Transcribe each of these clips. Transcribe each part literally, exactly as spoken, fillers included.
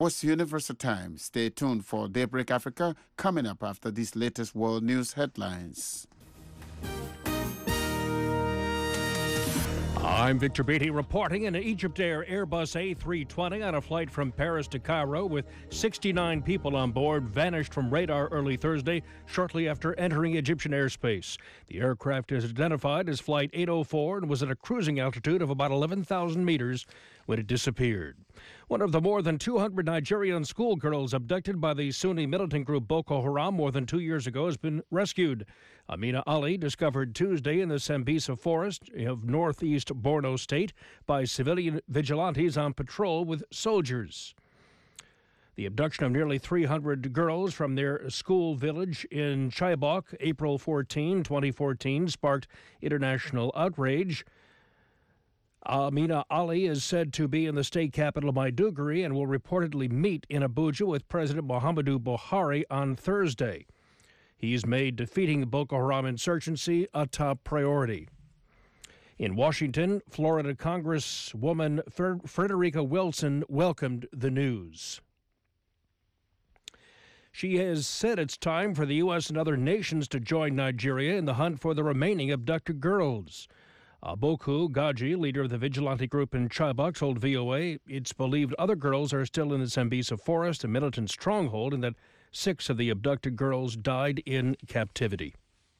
What's Universal Time? Stay tuned for Daybreak Africa coming up after these latest world news headlines. I'm Victor Beatty reporting. An Egyptair Airbus A three twenty on a flight from Paris to Cairo with sixty-nine people on board vanished from radar early Thursday shortly after entering Egyptian airspace. The aircraft is identified as Flight eight oh four and was at a cruising altitude of about eleven thousand meters when it disappeared. One of the more than two hundred Nigerian schoolgirls abducted by the Sunni militant group Boko Haram more than two years ago has been rescued. Amina Ali, discovered Tuesday in the Sambisa forest of northeast Borno State by civilian vigilantes on patrol with soldiers. The abduction of nearly three hundred girls from their school village in Chibok, April fourteenth, twenty fourteen, sparked international outrage. Amina Ali is said to be in the state capital Maiduguri and will reportedly meet in Abuja with President Muhammadu Buhari on Thursday. He's made defeating the Boko Haram insurgency a top priority. In Washington, Florida Congresswoman Frederica Wilson welcomed the news. She has said it's time for the U S and other nations to join Nigeria in the hunt for the remaining abducted girls. Aboku Gaji, leader of the vigilante group in Chibok, told V O A it's believed other girls are still in the Sambisa forest, a militant stronghold, and that six of the abducted girls died in captivity.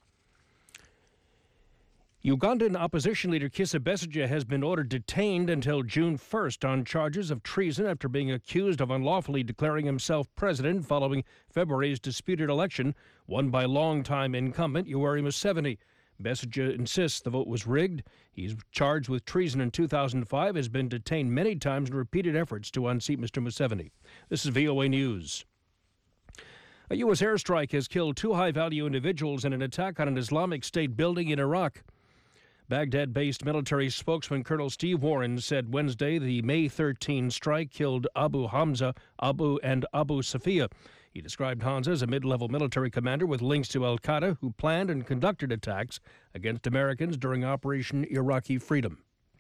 Ugandan opposition leader Kizza Besigye has been ordered detained until June first on charges of treason after being accused of unlawfully declaring himself president following February's disputed election won by longtime incumbent Yoweri Museveni. Besigye insists the vote was rigged. He's charged with treason in two thousand five, has been detained many times in repeated efforts to unseat Mister Museveni. This is V O A News. A U S airstrike has killed two high-value individuals in an attack on an Islamic State building in Iraq. Baghdad-based military spokesman Colonel Steve Warren said Wednesday the May thirteenth strike killed Abu Hamza Abu and Abu Safiya. He described Hamza as a mid-level military commander with links to al-Qaeda who planned and conducted attacks against Americans during Operation Iraqi Freedom.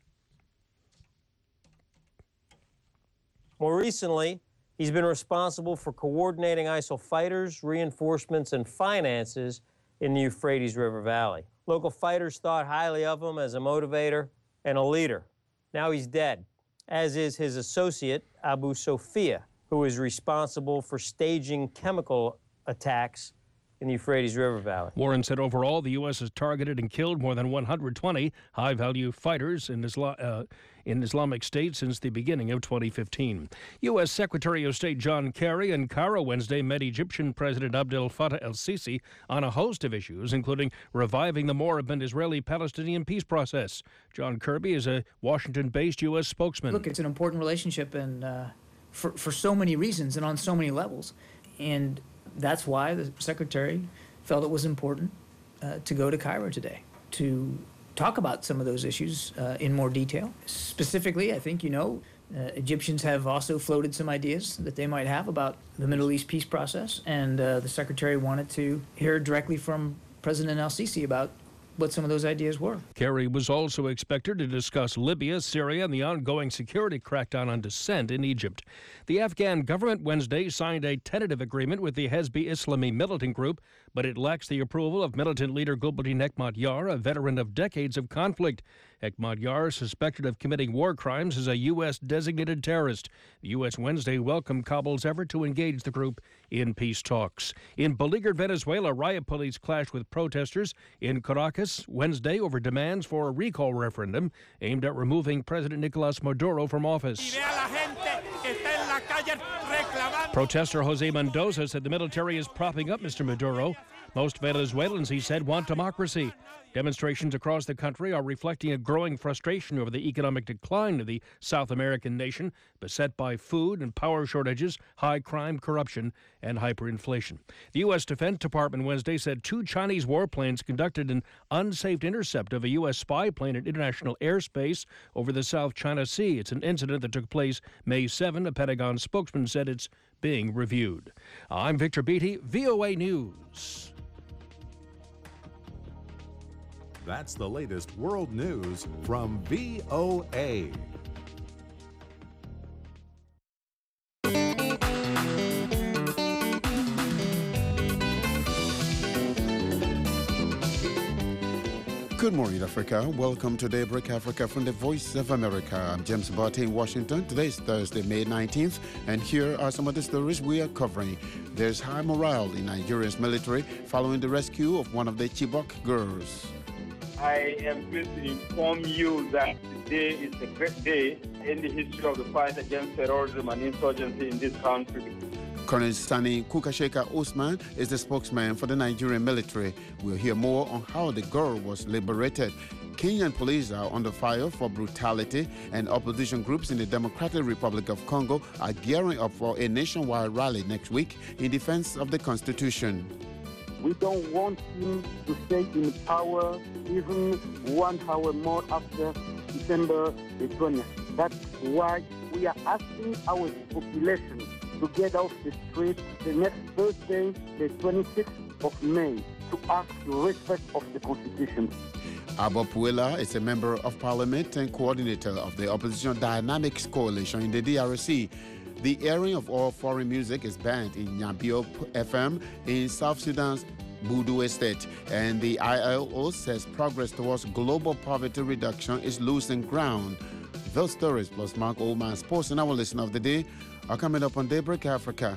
More recently, he's been responsible for coordinating ISIL fighters, reinforcements, and finances in the Euphrates River Valley. Local fighters thought highly of him as a motivator and a leader. Now he's dead, as is his associate, Abu Sophia, who is responsible for staging chemical attacks in the Euphrates River Valley. Warren said overall the U S has targeted and killed more than one hundred twenty high-value fighters in, Isla- uh, in Islamic State since the beginning of twenty fifteen. U S Secretary of State John Kerry in Cairo Wednesday met Egyptian President Abdel Fattah el-Sisi on a host of issues, including reviving the moribund Israeli-Palestinian peace process. John Kirby is a Washington-based U S spokesman. Look, it's an important relationship and uh, for, for so many reasons and on so many levels. And that's why the Secretary felt it was important uh, to go to Cairo today to talk about some of those issues uh, in more detail. Specifically, I think, you know, uh, Egyptians have also floated some ideas that they might have about the Middle East peace process, and uh, the Secretary wanted to hear directly from President el-Sisi about what some of those ideas were. Kerry was also expected to discuss Libya, Syria, and the ongoing security crackdown on dissent in Egypt. The Afghan government Wednesday signed a tentative agreement with the Hezbi Islami militant group, but it lacks the approval of militant leader Gulbuddin Hekmatyar, a veteran of decades of conflict. Hekmatyar, suspected of committing war crimes, is a U S designated terrorist. The U S Wednesday welcomed Kabul's effort to engage the group in peace talks. In beleaguered Venezuela, riot police clashed with protesters in Caracas Wednesday over demands for a recall referendum aimed at removing President Nicolas Maduro from office. Protester Jose Mendoza said the military is propping up Mister Maduro. Most Venezuelans, he said, want democracy. Demonstrations across the country are reflecting a growing frustration over the economic decline of the South American nation, beset by food and power shortages, high crime, corruption, and hyperinflation. The U S Defense Department Wednesday said two Chinese warplanes conducted an unsafe intercept of a U S spy plane in international airspace over the South China Sea. It's an incident that took place May seventh. A Pentagon spokesman said it's being reviewed. I'm Victor Beatty, V O A News. That's the latest world news from V O A. Good morning, Africa. Welcome to Daybreak Africa from the Voice of America. I'm James Barty in Washington. Today is Thursday, May nineteenth, and here are some of the stories we are covering. There's high morale in Nigeria's military following the rescue of one of the Chibok girls. I am pleased to inform you that today is a great day in the history of the fight against terrorism and insurgency in this country. Colonel Sani Kukasheka Usman is the spokesman for the Nigerian military. We'll hear more on how the girl was liberated. Kenyan police are under fire for brutality, and opposition groups in the Democratic Republic of Congo are gearing up for a nationwide rally next week in defense of the Constitution. We don't want him to stay in power even one hour more after December the twentieth. That's why we are asking our population to get off the street the next Thursday, the twenty-sixth of May, to ask the respect of the Constitution. Abba Puela is a member of parliament and coordinator of the Opposition Dynamics Coalition in the D R C. The airing of all foreign music is banned in Nyambio F M in South Sudan's Budu Estate, and the I L O says progress towards global poverty reduction is losing ground. Those stories plus Mark Oldman Sports and our listen of the day are coming up on Daybreak Africa.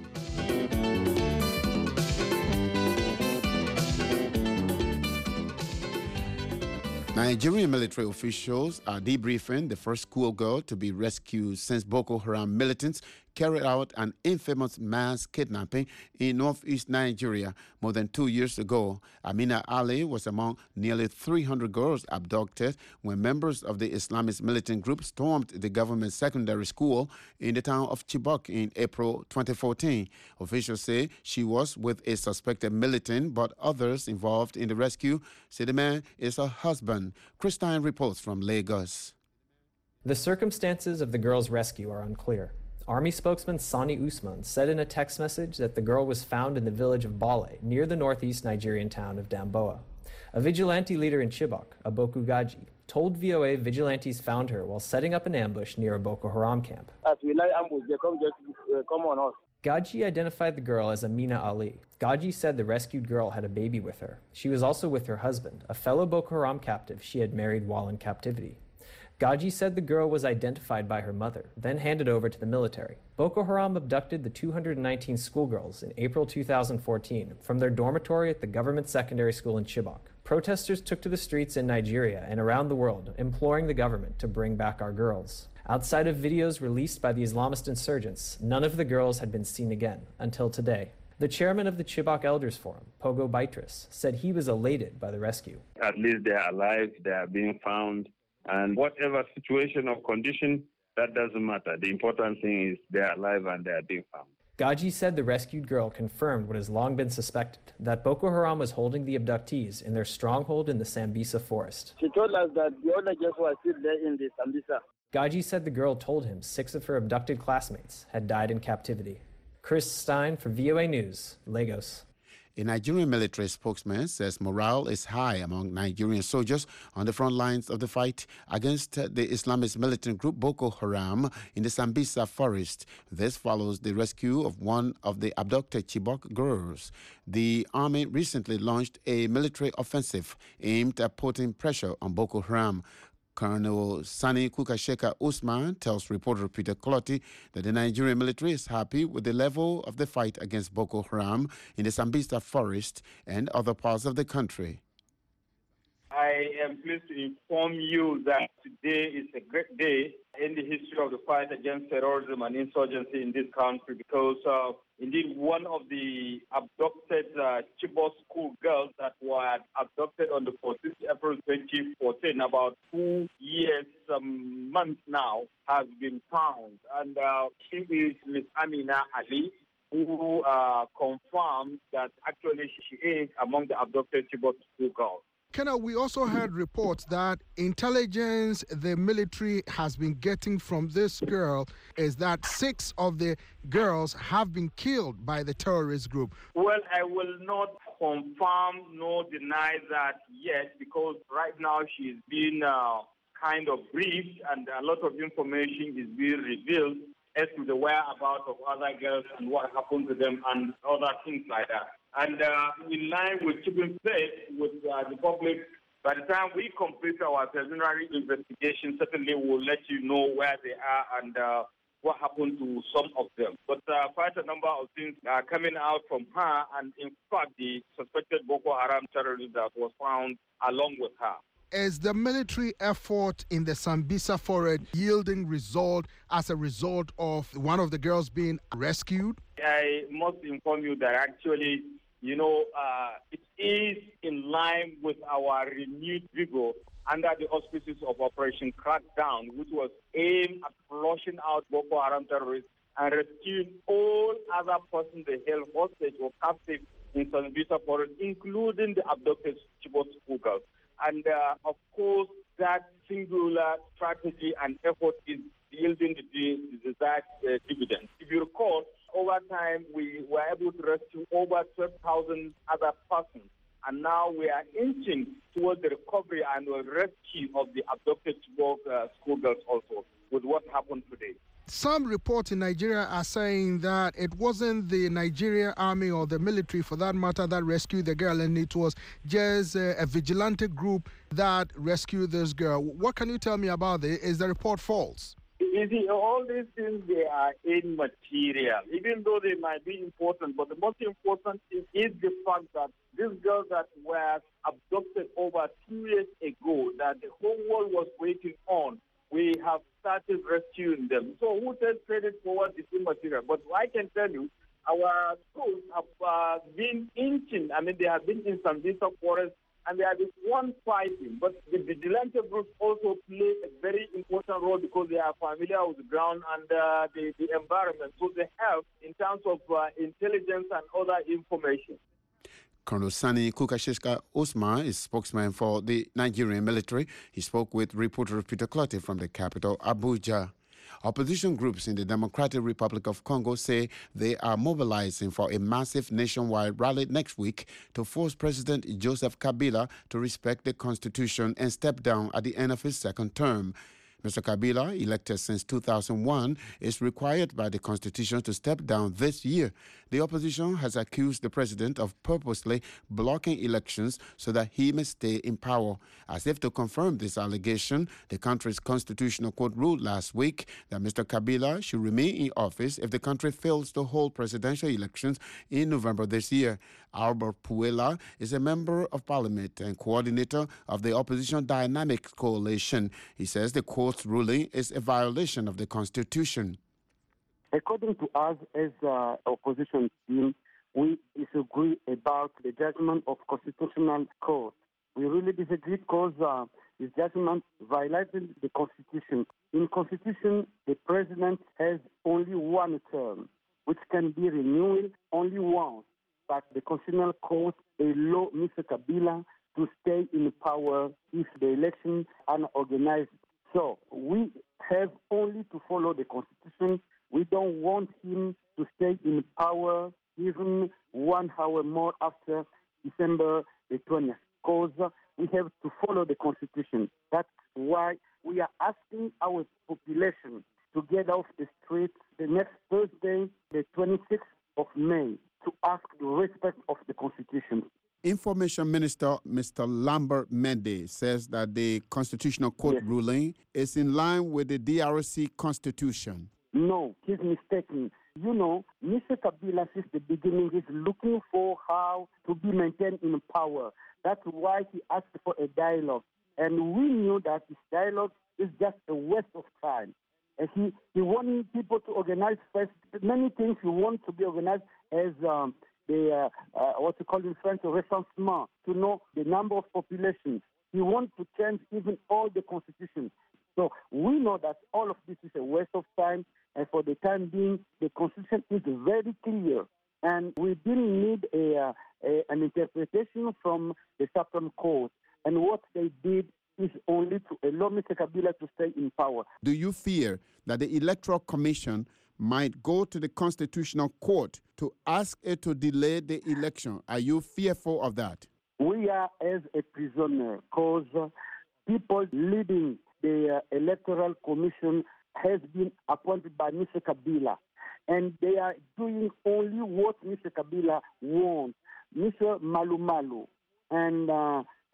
Nigerian military officials are debriefing the first schoolgirl to be rescued since Boko Haram militants carried out an infamous mass kidnapping in northeast Nigeria more than two years ago. Amina Ali was among nearly three hundred girls abducted when members of the Islamist militant group stormed the government secondary school in the town of Chibok in April twenty fourteen. Officials say she was with a suspected militant, but others involved in the rescue say the man is her husband. Christine reports from Lagos. The circumstances of the girl's rescue are unclear. Army spokesman Sani Usman said in a text message that the girl was found in the village of Bale, near the northeast Nigerian town of Damboa. A vigilante leader in Chibok, Aboku Gaji, told V O A vigilantes found her while setting up an ambush near a Boko Haram camp. As we lie ambush, they come just uh, come on us. Gaji identified the girl as Amina Ali. Gaji said the rescued girl had a baby with her. She was also with her husband, a fellow Boko Haram captive she had married while in captivity. Gaji said the girl was identified by her mother, then handed over to the military. Boko Haram abducted the two hundred nineteen schoolgirls in April two thousand fourteen from their dormitory at the government secondary school in Chibok. Protesters took to the streets in Nigeria and around the world, imploring the government to bring back our girls. Outside of videos released by the Islamist insurgents, none of the girls had been seen again until today. The chairman of the Chibok Elders Forum, Pogo Baitris, said he was elated by the rescue. At least they are alive, they are being found. And whatever situation or condition, that doesn't matter. The important thing is they're alive and they're being found. Gaji said the rescued girl confirmed what has long been suspected, that Boko Haram was holding the abductees in their stronghold in the Sambisa forest. She told us that the other girls were still there in the Sambisa. Gaji said the girl told him six of her abducted classmates had died in captivity. Chris Stein for V O A News, Lagos. A Nigerian military spokesman says morale is high among Nigerian soldiers on the front lines of the fight against the Islamist militant group Boko Haram in the Sambisa forest. This follows the rescue of one of the abducted Chibok girls. The army recently launched a military offensive aimed at putting pressure on Boko Haram. Colonel Sani Kukasheka Usman tells reporter Peter Clotty that the Nigerian military is happy with the level of the fight against Boko Haram in the Sambisa forest and other parts of the country. I am pleased to inform you that today is a great day in the history of the fight against terrorism and insurgency in this country because uh, indeed one of the abducted uh, Chibok school girls that were abducted on the fourteenth of April twenty fourteen, about two years, um, months now, has been found. And uh, she is Miss Amina Ali, who uh, confirmed that actually she is among the abducted Chibok school girls. Kenna, we also heard reports that intelligence the military has been getting from this girl is that six of the girls have been killed by the terrorist group. Well, I will not confirm nor deny that yet because right now she is being uh, kind of briefed and a lot of information is being revealed as to the whereabouts of other girls and what happened to them and other things like that. And uh, in line with keeping faith with uh, the public By the time we complete our preliminary investigation, certainly we'll let you know where they are and uh, what happened to some of them. But uh, quite a number of things are coming out from her, and in fact, the suspected Boko Haram terrorist that was found along with her. Is the military effort in the Sambisa forest yielding result as a result of one of the girls being rescued? I must inform you that actually, you know, uh, it is in line with our renewed vigor under the auspices of Operation Crackdown, which was aimed at flushing out Boko Haram terrorists and rescuing all other persons they held hostage or captive in Sambisa forest, including the abducted Chibok schoolgirls. And, uh, of course, that singular strategy and effort is yielding the, the desired uh, dividends. If you recall, over time, we were able to rescue over twelve thousand other persons. And now we are inching towards the recovery and the rescue of the abducted Chibok uh, schoolgirls also with what happened today. Some reports in Nigeria are saying that it wasn't the Nigerian army or the military, for that matter, that rescued the girl, and it was just a, a vigilante group that rescued this girl. What can you tell me about it? Is the report false? You see, all these things, they are immaterial, even though they might be important. But the most important thing is the fact that these girls that were abducted over two years ago, that the whole world was waiting on, we have started rescuing them. So who takes credit for what is immaterial? But I can tell you, our schools have uh, been inching. I mean, they have been in Sambisa forest, and they are the one fighting. But the vigilante groups also play a very important role because they are familiar with the ground and uh, the, the environment. So they help in terms of uh, intelligence and other information. Colonel Sani Kukashishka Usman is spokesman for the Nigerian military. He spoke with reporter Peter Clottey from the capital, Abuja. Opposition groups in the Democratic Republic of Congo say they are mobilizing for a massive nationwide rally next week to force President Joseph Kabila to respect the constitution and step down at the end of his second term. Mister Kabila, elected since two thousand one, is required by the constitution to step down this year. The opposition has accused the president of purposely blocking elections so that he may stay in power. As if to confirm this allegation, the country's constitutional court ruled last week that Mister Kabila should remain in office if the country fails to hold presidential elections in November this year. Albert Puela is a member of parliament and coordinator of the opposition Dynamic Coalition. He says the court's ruling is a violation of the constitution. According to us as uh, opposition team, we disagree about the judgment of Constitutional Court. We really disagree because uh, the judgment violated the Constitution. In Constitution, the president has only one term, which can be renewed only once. But the Constitutional Court allowed Mister Kabila to stay in power if the elections are organized. So we have only to follow the Constitution. We don't want him to stay in power even one hour more after December the twentieth, because we have to follow the Constitution. That's why we are asking our population to get off the streets the next Thursday, the twenty-sixth of May, to ask the respect of the Constitution. Information Minister Mister Lambert Mende says that the Constitutional Court yes. ruling is in line with the D R C Constitution. No, he's mistaken. You know, Mister Kabila, since the beginning, is looking for how to be maintained in power. That's why he asked for a dialogue. And we knew that this dialogue is just a waste of time. And he, he wanted people to organize first. Many things he wants to be organized as um, the, uh, uh, what you call in French, a recensement, to know the number of populations. He wants to change even all the constitutions. So we know that all of this is a waste of time, and for the time being, the Constitution is very clear, and we didn't need a, uh, a, an interpretation from the Supreme Court, and what they did is only to allow Mister Kabila to stay in power. Do you fear that the Electoral Commission might go to the Constitutional Court to ask it to delay the election? Are you fearful of that? We are as a prisoner, because uh, people leading the uh, Electoral Commission has been appointed by Mister Kabila, and they are doing only what Mister Kabila wants. Mister Malumalu and uh,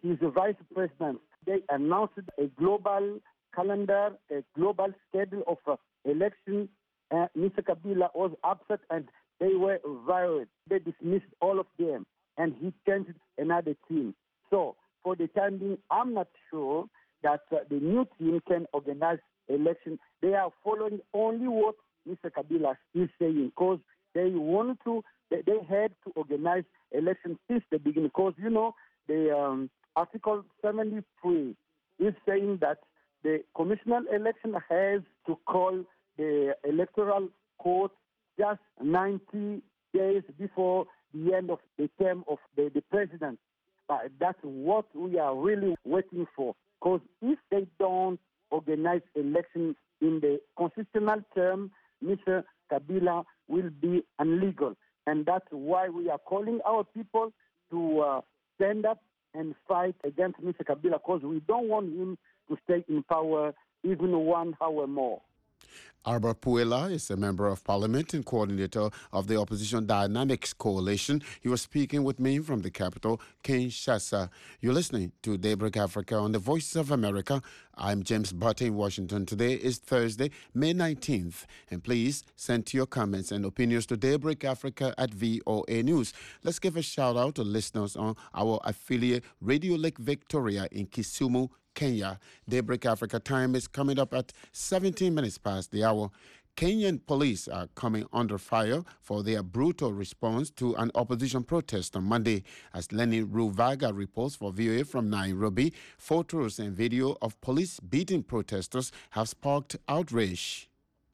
his vice president. They announced a global calendar, a global schedule of uh, election. Uh, Mister Kabila was upset and they were violent. They dismissed all of them and he changed another team. So for the time being, I'm not sure that uh, the new team can organize election. They are following only what Mister Kabila is saying because they want to, they, they had to organize election since the beginning because, you know, the um, Article seventy-three is saying that the commissioner election has to call the electoral court just ninety days before the end of the term of the, the president. But that's what we are really waiting for. Because if they don't organize elections in the constitutional term, Mister Kabila will be illegal. And that's why we are calling our people to uh, stand up and fight against Mister Kabila, because we don't want him to stay in power even one hour more. Albert Puela is a member of parliament and coordinator of the Opposition Dynamics Coalition. He was speaking with me from the capital, Kinshasa. You're listening to Daybreak Africa on the Voice of America. I'm James Butte in Washington. Today is Thursday, May nineteenth. And please send your comments and opinions to Daybreak Africa at V O A News. Let's give a shout out to listeners on our affiliate Radio Lake Victoria in Kisumu, Kenya. Daybreak Africa time is coming up at seventeen minutes past the hour. Kenyan police are coming under fire for their brutal response to an opposition protest on Monday. As Lenny Ruvaga reports for V O A from Nairobi, photos and video of police beating protesters have sparked outrage.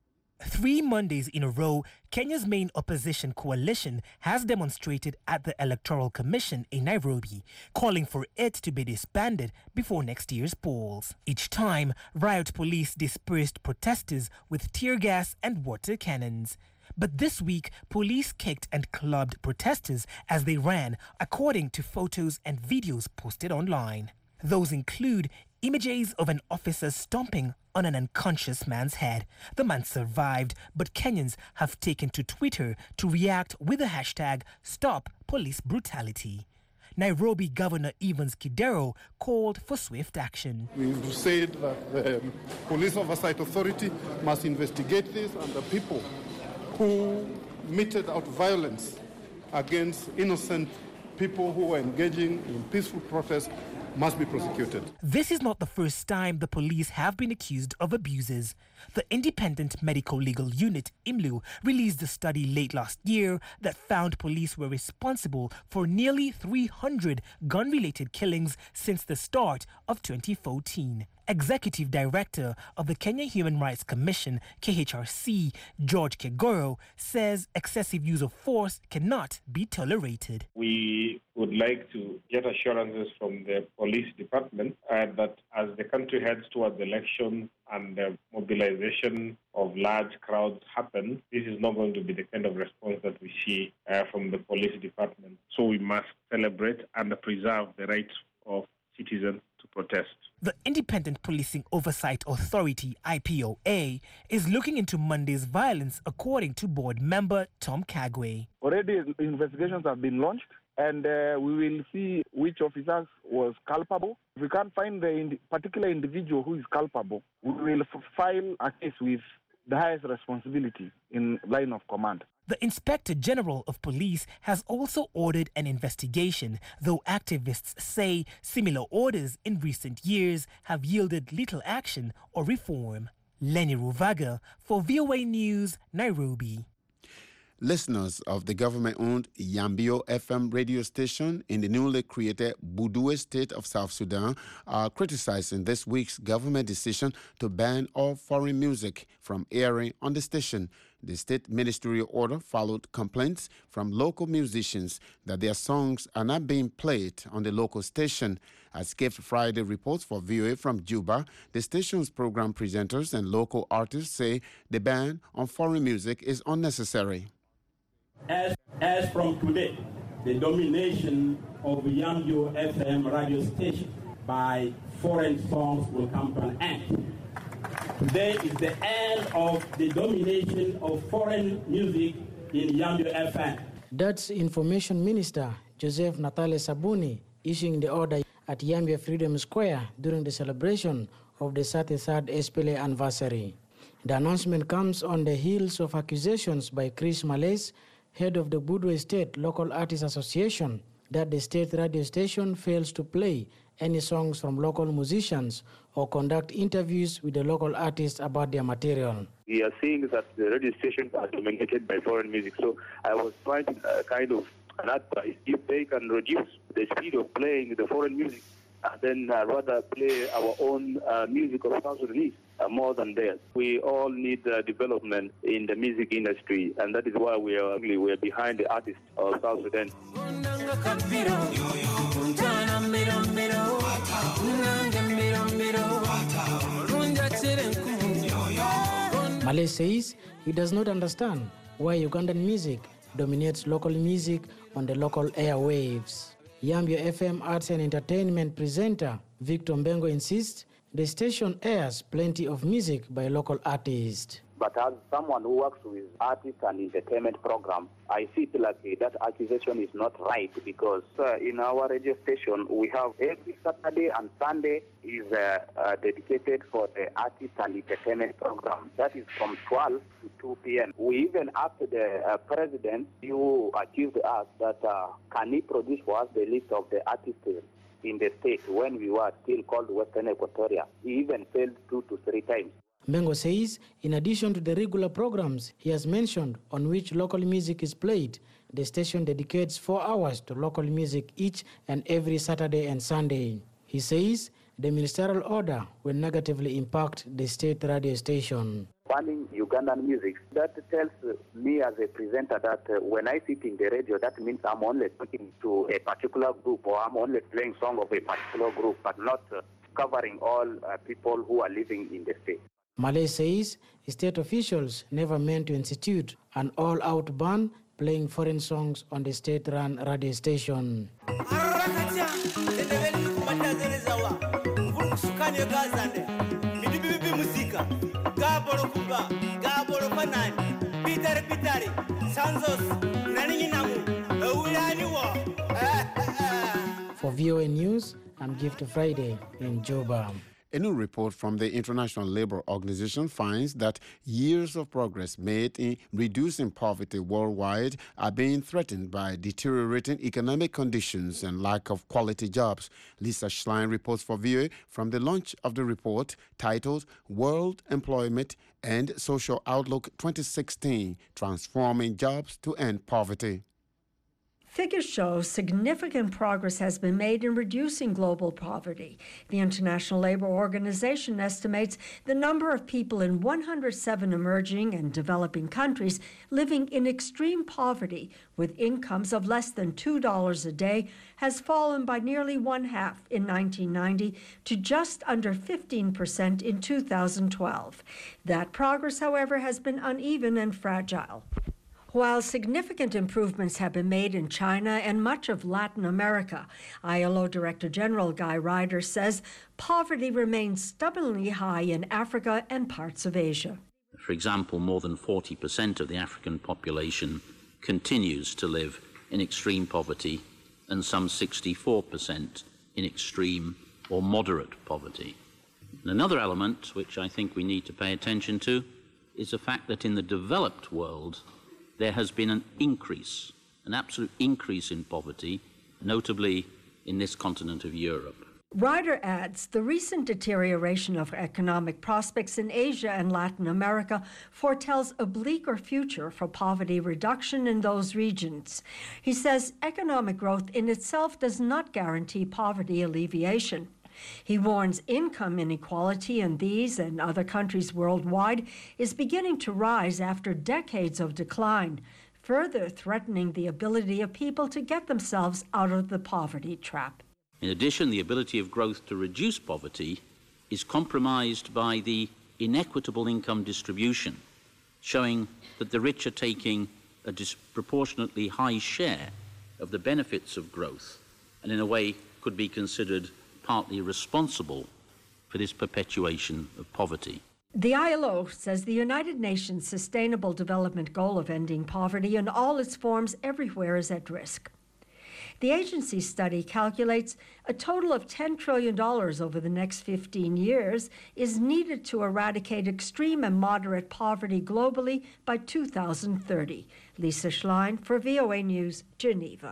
Three Mondays in a row, Kenya's main opposition coalition has demonstrated at the Electoral Commission in Nairobi, calling for it to be disbanded before next year's polls. Each time, riot police dispersed protesters with tear gas and water cannons. But this week, police kicked and clubbed protesters as they ran, according to photos and videos posted online. Those include images of an officer stomping on an unconscious man's head. The man survived, but Kenyans have taken to Twitter to react with the hashtag #StopPoliceBrutality. Nairobi Governor Evans Kidero called for swift action. We've said that the Police Oversight Authority must investigate this, and the people who meted out violence against innocent people who were engaging in peaceful protests must be prosecuted. This is not the first time the police have been accused of abuses. The Independent Medical Legal Unit, I M L U, released a study late last year that found police were responsible for nearly three hundred gun-related killings since the start of twenty fourteen. Executive Director of the Kenya Human Rights Commission, K H R C, George Kegoro, says excessive use of force cannot be tolerated. We would like to get assurances from the police department uh, that as the country heads towards elections and the mobilization of large crowds happen, this is not going to be the kind of response that we see uh, from the police department. So we must celebrate and preserve the rights of citizens to protest. The Independent Policing Oversight Authority, I P O A, is looking into Monday's violence, according to board member Tom Kagwe. Already investigations have been launched, and uh, we will see which officers was culpable. If we can't find the ind- particular individual who is culpable, we will f- file a case with the highest responsibility in line of command. The Inspector General of Police has also ordered an investigation, though activists say similar orders in recent years have yielded little action or reform. Lenny Ruvaga for V O A News, Nairobi. Listeners of the government-owned Yambio F M radio station in the newly created Budue state of South Sudan are criticizing this week's government decision to ban all foreign music from airing on the station. The state ministerial order followed complaints from local musicians that their songs are not being played on the local station. As Gift Friday reports for V O A from Juba, the station's program presenters and local artists say the ban on foreign music is unnecessary. As, as from today, the domination of Yambio F M radio station by foreign songs will come to an end. Today is the end of the domination of foreign music in Yambio F M. That's Information Minister Joseph Natale Sabuni issuing the order at Yambio Freedom Square during the celebration of the thirty-third S P L A anniversary. The announcement comes on the heels of accusations by Chris Malays, head of the Budwe State Local Artists Association, that the state radio station fails to play any songs from local musicians or conduct interviews with the local artists about their material. We are seeing that the radio stations are dominated by foreign music, so I was trying to uh, kind of an advice if they can reduce the speed of playing the foreign music and then uh, rather play our own uh, music of South Sudanese uh, more than theirs. We all need uh, development in the music industry, and that is why we are we are behind the artists of South Sudan. Malay says he does not understand why Ugandan music dominates local music on the local airwaves. Yambio F M arts and entertainment presenter Victor Mbengo insists the station airs plenty of music by local artists. But as someone who works with artists and entertainment program, I feel like uh, that accusation is not right because uh, in our radio station, we have every Saturday and Sunday is uh, uh, dedicated for the artist and entertainment program. That is from twelve to two p.m. We even asked the uh, president who accused us that uh, can he produce for us the list of the artists in the state when we were still called Western Equatoria. He even failed two to three times. Mbengo says, in addition to the regular programs he has mentioned on which local music is played, the station dedicates four hours to local music each and every Saturday and Sunday. He says the ministerial order will negatively impact the state radio station. Banning Ugandan music, that tells me as a presenter that uh, when I sit in the radio, that means I'm only talking to a particular group or I'm only playing song of a particular group, but not uh, covering all uh, people who are living in the state. Malay says state officials never meant to institute an all-out ban playing foreign songs on the state-run radio station. For V O A News, I'm Gift Friday in Juba. A new report from the International Labour Organization finds that years of progress made in reducing poverty worldwide are being threatened by deteriorating economic conditions and lack of quality jobs. Lisa Schlein reports for V O A from the launch of the report titled World Employment and Social Outlook twenty sixteen, Transforming Jobs to End Poverty. Figures show significant progress has been made in reducing global poverty. The International Labour Organization estimates the number of people in one hundred seven emerging and developing countries living in extreme poverty with incomes of less than two dollars a day has fallen by nearly one half in nineteen ninety to just under fifteen percent in two thousand twelve. That progress, however, has been uneven and fragile. While significant improvements have been made in China and much of Latin America, I L O Director General Guy Ryder says poverty remains stubbornly high in Africa and parts of Asia. For example, more than forty percent of the African population continues to live in extreme poverty and some sixty-four percent in extreme or moderate poverty. And another element which I think we need to pay attention to is the fact that in the developed world, there has been an increase, an absolute increase in poverty, notably in this continent of Europe. Ryder adds the recent deterioration of economic prospects in Asia and Latin America foretells a bleaker future for poverty reduction in those regions. He says economic growth in itself does not guarantee poverty alleviation. He warns income inequality in these and other countries worldwide is beginning to rise after decades of decline, further threatening the ability of people to get themselves out of the poverty trap. In addition, the ability of growth to reduce poverty is compromised by the inequitable income distribution, showing that the rich are taking a disproportionately high share of the benefits of growth, and in a way could be considered partly responsible for this perpetuation of poverty. The I L O says the United Nations Sustainable Development Goal of ending poverty in all its forms everywhere is at risk. The agency's study calculates a total of ten trillion dollars over the next fifteen years is needed to eradicate extreme and moderate poverty globally by two thousand thirty. Lisa Schlein for V O A News, Geneva.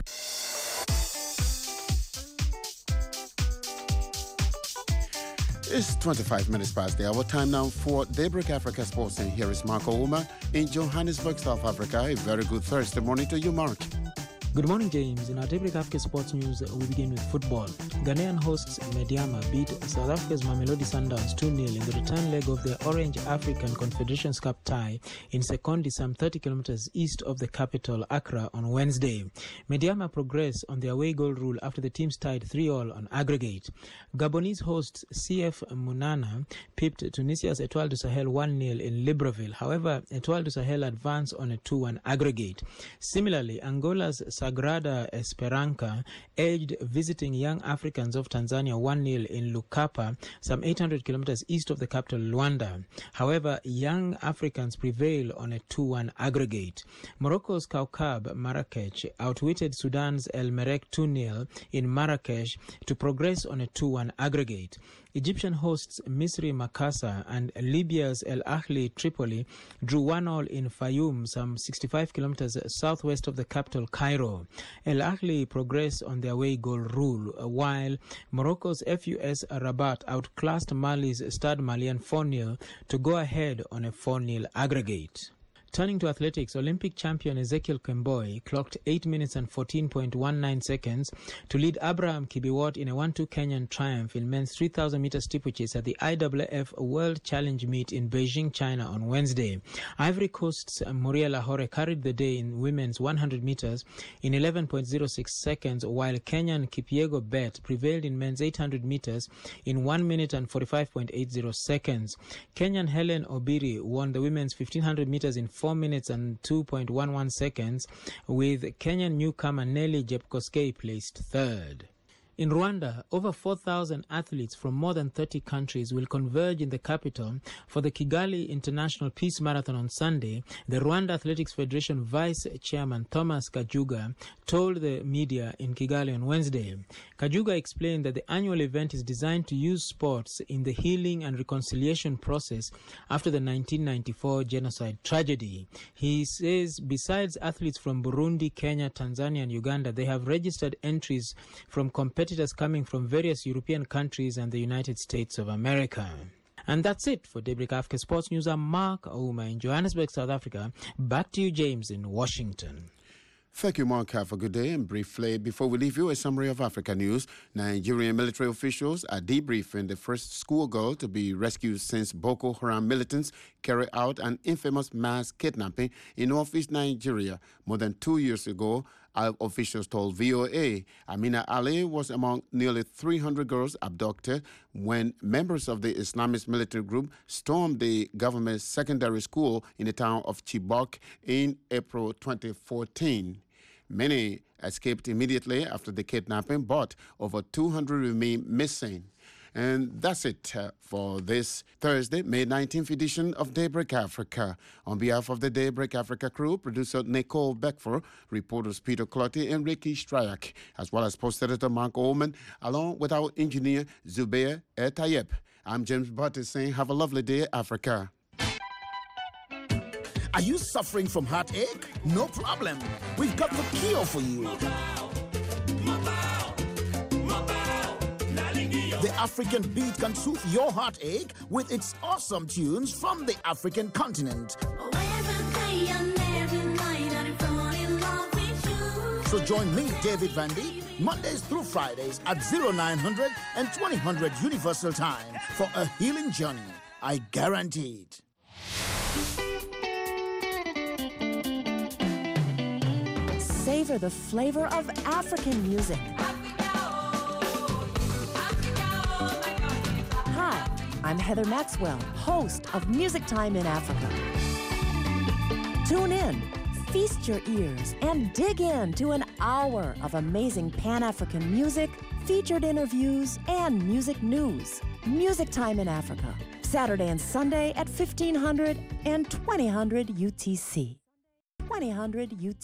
It's twenty-five minutes past the hour. Time now for Daybreak Africa Sports. And here is Marco Uma in Johannesburg, South Africa. A very good Thursday morning to you, Mark. Good morning, James. In our Daybreak Africa Sports News, we begin with football. Ghanaian hosts Medeama beat South Africa's Mamelodi Sundowns two nil in the return leg of the Orange African Confederations Cup tie in Sekondi, some thirty kilometers east of the capital, Accra, on Wednesday. Medeama progressed on the away goal rule after the teams tied three all on aggregate. Gabonese hosts C F Munana pipped Tunisia's Etoile du Sahel one nil in Libreville. However, Etoile du Sahel advanced on a two one aggregate. Similarly, Angola's Sagrada Esperança edged visiting Young Africans of Tanzania one nil in Lukapa, some eight hundred kilometers east of the capital, Luanda. However, Young Africans prevailed on a two one aggregate. Morocco's Kaukab Marrakech outwitted Sudan's El Merreikh two nil in Marrakesh to progress on a two one aggregate. Egyptian hosts Misri Makassar and Libya's El Ahly Tripoli drew one all in Fayoum, some sixty-five kilometers southwest of the capital, Cairo. El Ahly progressed on their away goal rule, while Morocco's F U S Rabat outclassed Mali's Stade Malien four nil to go ahead on a four nil aggregate. Turning to athletics, Olympic champion Ezekiel Kemboi clocked eight minutes and fourteen point one nine seconds to lead Abraham Kibiwot in a one two Kenyan triumph in men's three thousand meter steeplechase at the I W F World Challenge Meet in Beijing, China on Wednesday. Ivory Coast's Muriel Lahore carried the day in women's one hundred meters in eleven point zero six seconds, while Kenyan Kipyego Bet prevailed in men's eight hundred meters in one minute and forty-five point eight zero seconds. Kenyan Helen Obiri won the women's fifteen hundred meters in four minutes and two point one one seconds, with Kenyan newcomer Nelly Jepkoskei placed third. In Rwanda, over four thousand athletes from more than thirty countries will converge in the capital for the Kigali International Peace Marathon on Sunday, the Rwanda Athletics Federation Vice Chairman Thomas Kajuga told the media in Kigali on Wednesday. Kajuga explained that the annual event is designed to use sports in the healing and reconciliation process after the nineteen ninety-four genocide tragedy. He says besides athletes from Burundi, Kenya, Tanzania, and Uganda, they have registered entries from competitors coming from various European countries and the United States of America. And that's it for Daybreak Africa Sports News. I'm Mark Ouma in Johannesburg, South Africa. Back to you, James, in Washington. Thank you, Mark. Have a good day. And briefly, before we leave you, a summary of Africa news. Nigerian military officials are debriefing the first schoolgirl to be rescued since Boko Haram militants carried out an infamous mass kidnapping in northeast Nigeria more than two years ago. Our officials told V O A Amina Ali was among nearly three hundred girls abducted when members of the Islamist military group stormed the government secondary school in the town of Chibok in April twenty fourteen. Many escaped immediately after the kidnapping, but over two hundred remain missing. And that's it uh, for this Thursday, May nineteenth edition of Daybreak Africa. On behalf of the Daybreak Africa crew, producer Nicole Beckford, reporters Peter Clotty and Ricky Stryak, as well as post editor Mark Oman, along with our engineer Zubair Etayeb. I'm James Butter saying have a lovely day, Africa. Are you suffering from heartache? No problem. We've got the cure for you. The African beat can soothe your heartache with its awesome tunes from the African continent. So join me, David Vandy, Mondays through Fridays at oh nine hundred and twenty hundred Universal Time for a healing journey. I guarantee it. Savor the flavor of African music. Hi, I'm Heather Maxwell, host of Music Time in Africa. Tune in, feast your ears, and dig in to an hour of amazing Pan-African music, featured interviews, and music news. Music Time in Africa, Saturday and Sunday at fifteen hundred and twenty hundred U T C. twenty hundred U T C.